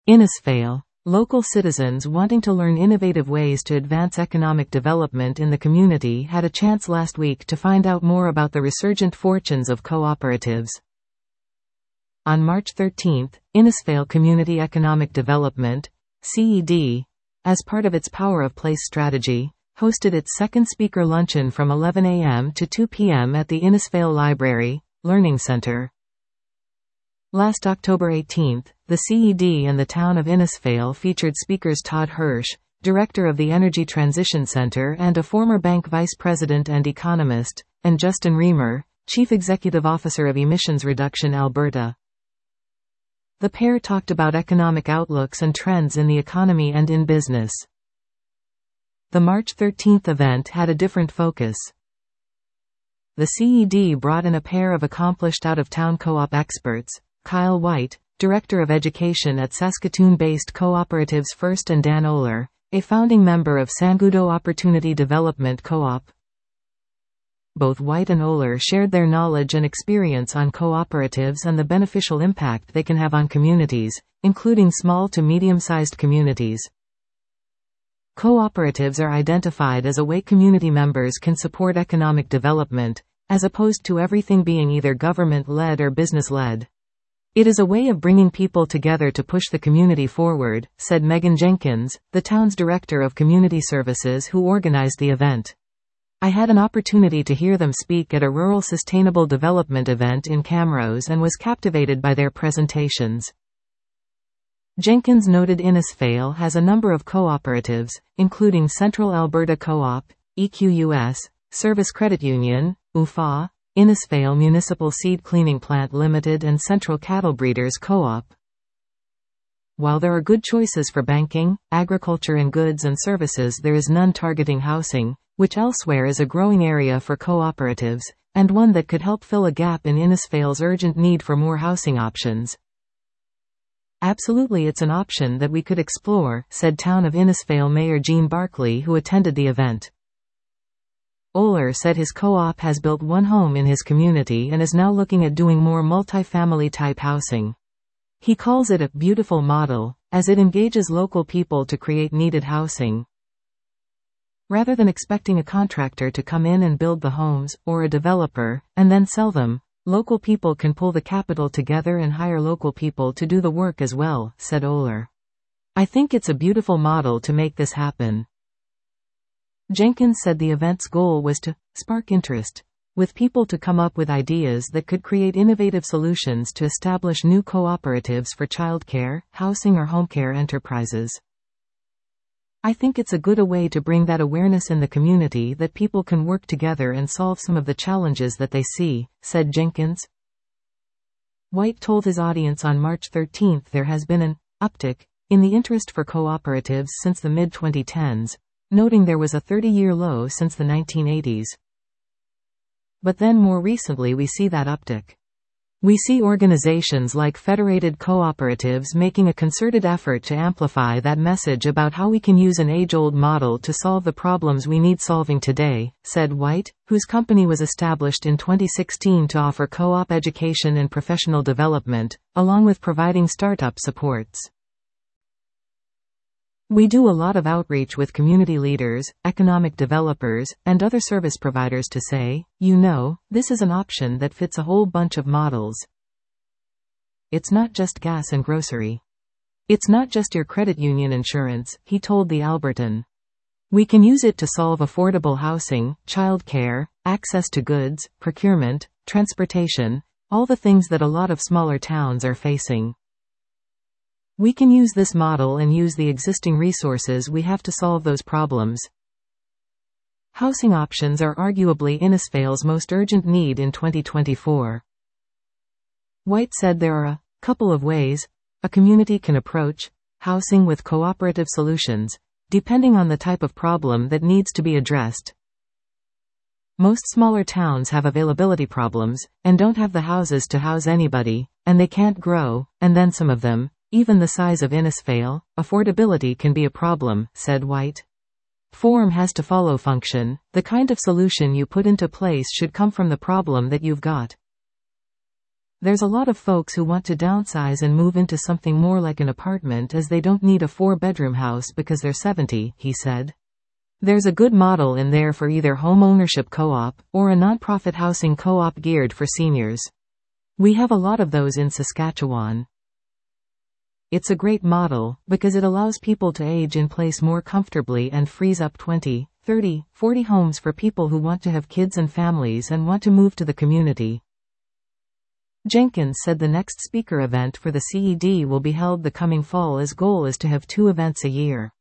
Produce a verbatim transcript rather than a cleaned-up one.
Innisfail. Local citizens wanting to learn innovative ways to advance economic development in the community had a chance last week to find out more about the resurgent fortunes of cooperatives. On March thirteenth, Innisfail Community Economic Development, C E D, as part of its Power of Place strategy, hosted its second speaker luncheon from eleven a m to two p m at the Innisfail Library, Learning Center. Last October eighteenth, the C E D and the town of Innisfail featured speakers Todd Hirsch, director of the Energy Transition Center and a former bank vice president and economist, and Justin Reamer, chief executive officer of Emissions Reduction Alberta. The pair talked about economic outlooks and trends in the economy and in business. The March thirteenth event had a different focus. The C E D brought in a pair of accomplished out-of-town co-op experts, Kyle White, Director of Education at Saskatoon-based Cooperatives First, and Dan Oler, a founding member of Sangudo Opportunity Development Co-op. Both White and Oler shared their knowledge and experience on cooperatives and the beneficial impact they can have on communities, including small to medium-sized communities. Cooperatives are identified as a way community members can support economic development, as opposed to everything being either government-led or business-led. It is a way of bringing people together to push the community forward, said Megan Jenkins, the town's director of community services who organized the event. I had an opportunity to hear them speak at a rural sustainable development event in Camrose and was captivated by their presentations. Jenkins noted Innisfail has a number of cooperatives, including Central Alberta Co-op, E Q U S, Service Credit Union, U F A, Innisfail Municipal Seed Cleaning Plant Limited and Central Cattle Breeders Co-op. While there are good choices for banking, agriculture and goods and services, there is none targeting housing, which elsewhere is a growing area for cooperatives, and one that could help fill a gap in Innisfail's urgent need for more housing options. Absolutely, it's an option that we could explore, said Town of Innisfail Mayor Jean Barclay, who attended the event. Oler said his co-op has built one home in his community and is now looking at doing more multi-family type housing. He calls it a beautiful model, as it engages local people to create needed housing. Rather than expecting a contractor to come in and build the homes, or a developer, and then sell them, local people can pull the capital together and hire local people to do the work as well, said Oler. I think it's a beautiful model to make this happen. Jenkins said the event's goal was to spark interest, with people to come up with ideas that could create innovative solutions to establish new cooperatives for childcare, housing or home care enterprises. I think it's a good way to bring that awareness in the community that people can work together and solve some of the challenges that they see, said Jenkins. White told his audience on March thirteenth there has been an uptick in the interest for cooperatives since the mid twenty tens, noting there was a thirty-year low since the nineteen eighties. But then more recently we see that uptick. We see organizations like Federated Cooperatives making a concerted effort to amplify that message about how we can use an age-old model to solve the problems we need solving today, said White, whose company was established in twenty sixteen to offer co-op education and professional development, along with providing startup supports. We do a lot of outreach with community leaders, economic developers, and other service providers to say, you know, this is an option that fits a whole bunch of models. It's not just gas and grocery. It's not just your credit union insurance, he told the Albertan. We can use it to solve affordable housing, childcare, access to goods, procurement, transportation, all the things that a lot of smaller towns are facing. We can use this model and use the existing resources we have to solve those problems. Housing options are arguably Innisfail's most urgent need in twenty twenty-four. White said there are a couple of ways a community can approach housing with cooperative solutions, depending on the type of problem that needs to be addressed. Most smaller towns have availability problems, and don't have the houses to house anybody, and they can't grow, and then some of them, even the size of Innisfail, affordability can be a problem, said White. Form has to follow function. The kind of solution you put into place should come from the problem that you've got. There's a lot of folks who want to downsize and move into something more like an apartment as they don't need a four-bedroom house because they're seventy, he said. There's a good model in there for either home ownership co-op, or a nonprofit housing co-op geared for seniors. We have a lot of those in Saskatchewan. It's a great model, because it allows people to age in place more comfortably and frees up twenty, thirty, forty homes for people who want to have kids and families and want to move to the community. Jenkins said the next speaker event for the C E D will be held the coming fall. His goal is to have two events a year.